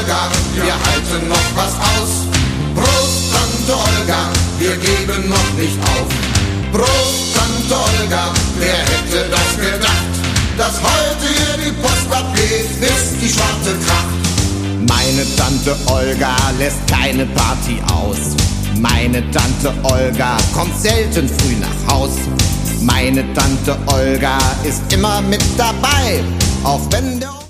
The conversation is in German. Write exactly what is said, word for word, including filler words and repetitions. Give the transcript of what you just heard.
Olga, wir halten noch was aus. Prost, Tante Olga, wir geben noch nicht auf. Prost, Tante Olga, wer hätte das gedacht, dass heute hier die Post abgeht, bis die schwarze Tracht. Meine Tante Olga lässt keine Party aus. Meine Tante Olga kommt selten früh nach Haus. Meine Tante Olga ist immer mit dabei, auch wenn der